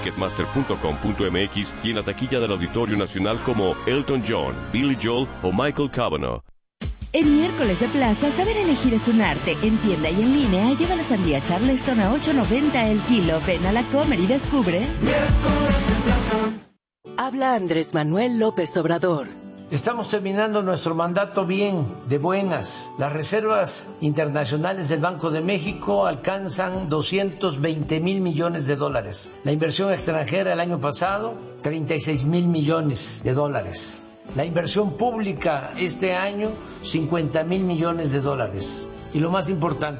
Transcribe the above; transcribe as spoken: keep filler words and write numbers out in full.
ticketmaster punto com punto m x y en la taquilla del Auditorio Nacional como Elton John, Billy Joel o Michael Cavanaugh. En miércoles de plaza, saber elegir es un arte. En tienda y en línea, lleva la sandía Charleston a ocho noventa el kilo. Ven a la Comer y descubre. Miércoles de plaza. Habla Andrés Manuel López Obrador. Estamos terminando nuestro mandato bien, de buenas. Las reservas internacionales del Banco de México alcanzan doscientos veinte mil millones de dólares. La inversión extranjera el año pasado, treinta y seis mil millones de dólares. La inversión pública este año, cincuenta mil millones de dólares. Y lo más importante,